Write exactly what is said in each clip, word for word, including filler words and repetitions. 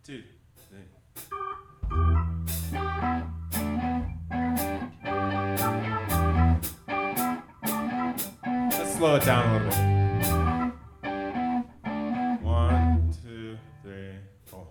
two, three. Let's slow it down a little bit. One, two, three, four.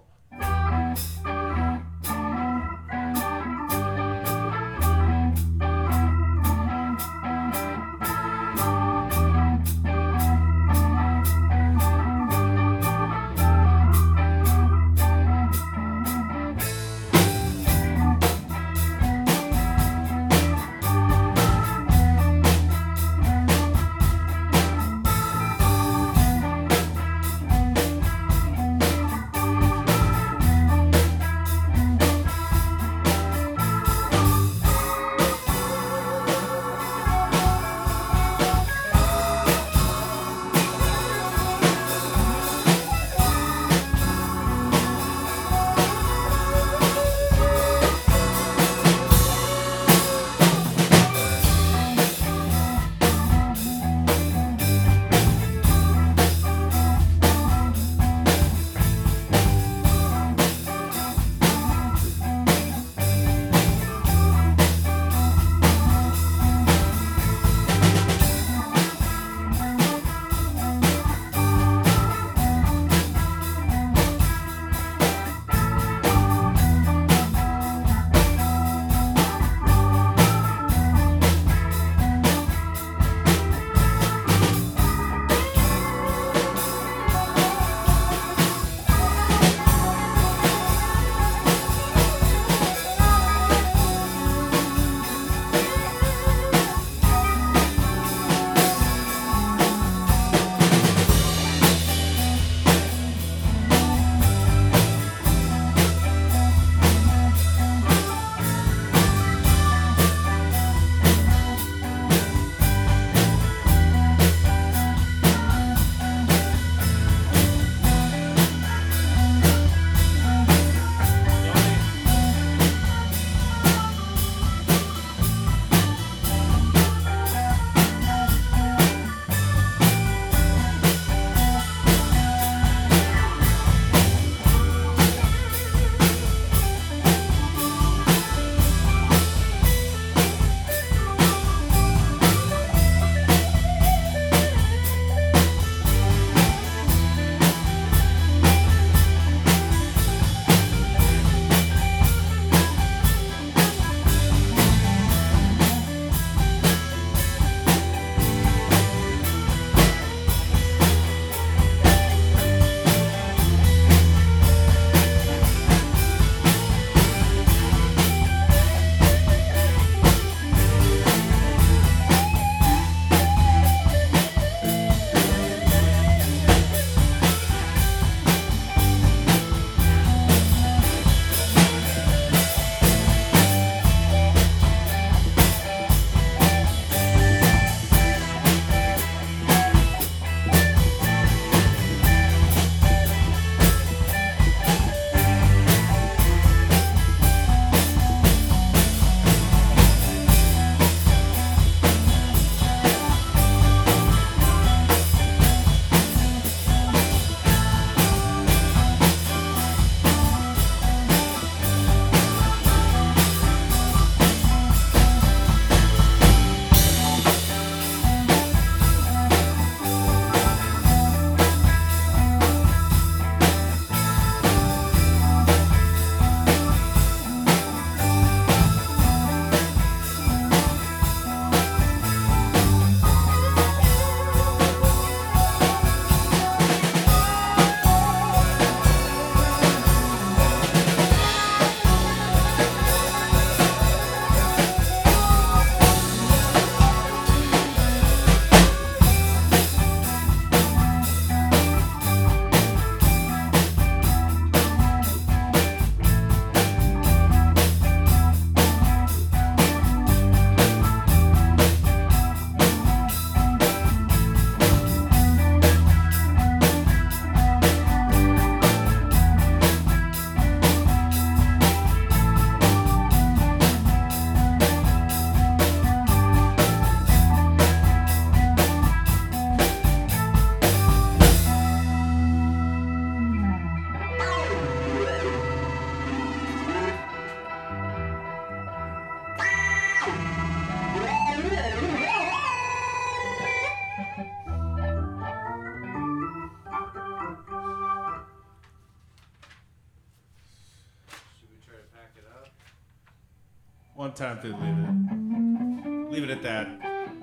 one time to leave it. Leave it at that.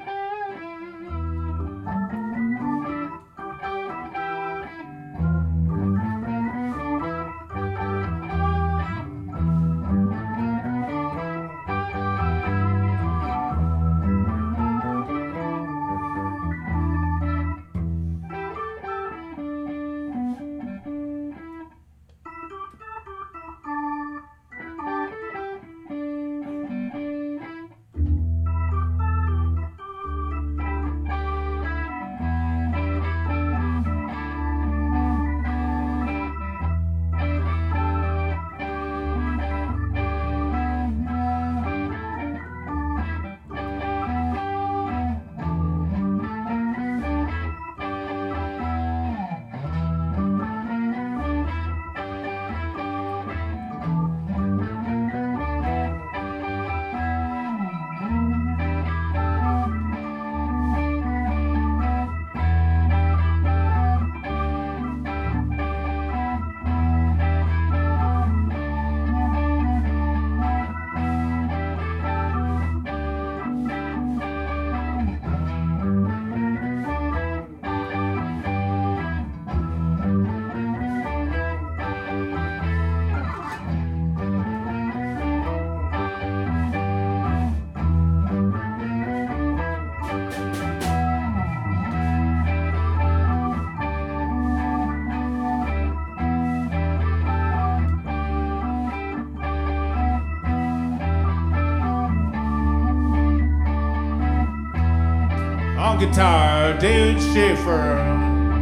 On guitar, David Schaefer.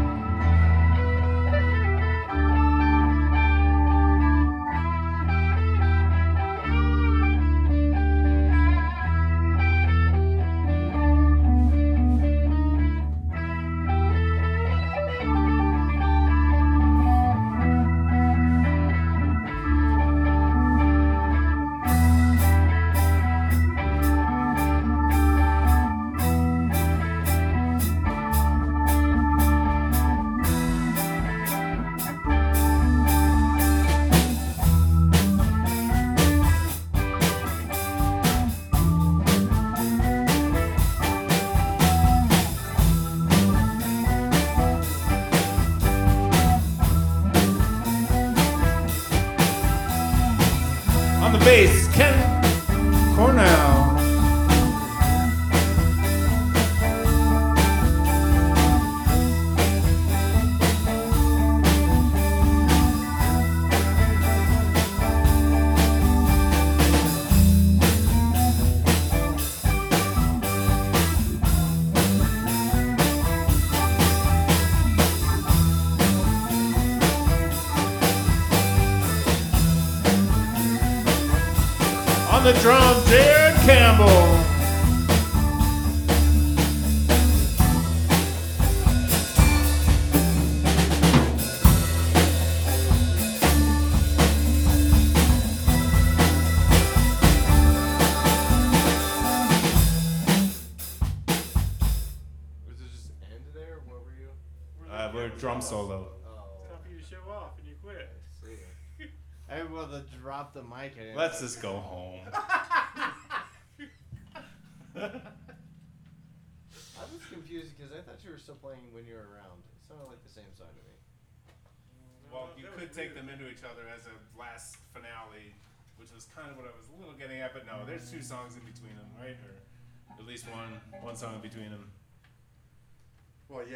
On the bass, Ken Cornell. On the drum, Jared Campbell. Was it just end there? What were you? Uh, we're drum solo. Oh, It's time for you to show off and you quit. I see. I was able to drop the mic. I didn't Let's just go home. I was confused because I thought you were still playing when you were around. It sounded like the same song to me. Well, you could take them into each other as a last finale, which was kind of what I was a little getting at, but no, there's two songs in between them, right? Or at least one, one song in between them. Well, yeah.